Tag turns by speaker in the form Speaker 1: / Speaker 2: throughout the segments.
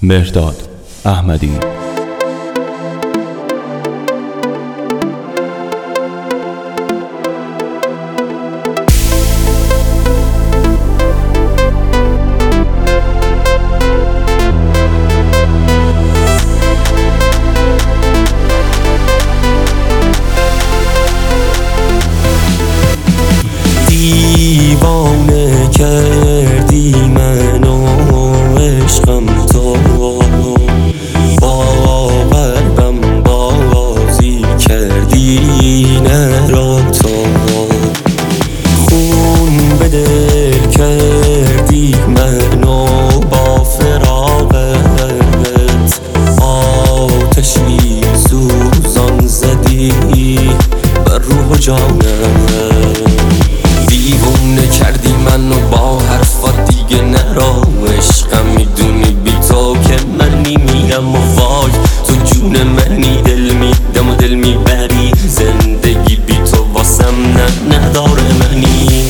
Speaker 1: مهرداد احمدی.
Speaker 2: دیوانه کردی منو عشقم تو، با قلبم بازی کردی نرا تو، خون به دل کردی منو با فراقت، آتشی سوزان زدی بر روح و جانم، دیوونه کردی منو با حرفات دیگه نرا عشقم، میدونی بی تو که من میمیرم و وای تو جون منی، دل میدم و دل میبری، زندگی بی تو واسم نداره منی.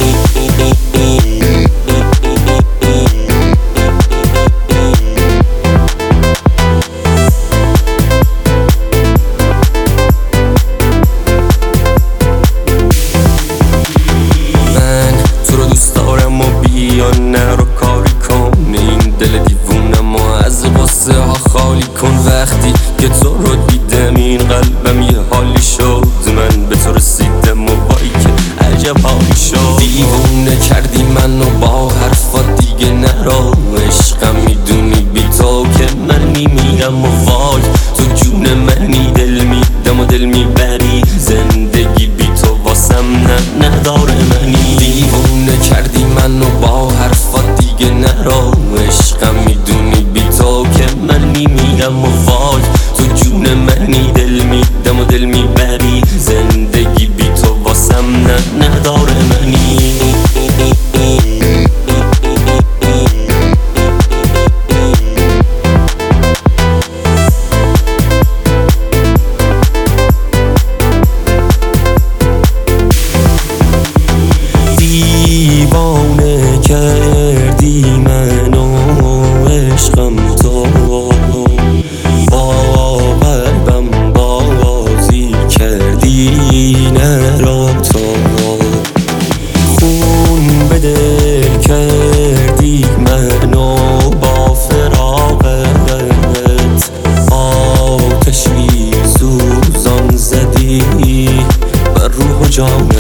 Speaker 2: نرو کاری کن این دل دیوونم و از غصه ها خالی کن، وقتی که تو رو دیدم این قلبم یه حالی شد، من به تو رسیدم و وای که عجب حالی شد، دیوونه کردی منو با حرفات دیگه نرا عشقم، میدونی بی تو که من میمیرم و وای تو جون منی، دل میدم و دل میبری، زندگی بی تو واسم نداره منی، دیوونه کردی منو با حرفات دیگه نرا عشقم، میدونی بی تو که من میمیرم و وای تو جون منی، دل میدم و دل میبری، زندگی بی تو واسم نداره منی. دیوانه کردی منو عشقم تو، با قلبم بازی کردی نرا تو، خون به دل کردی منو با فراقت، آتشی سوزان زدی بر روح و جان،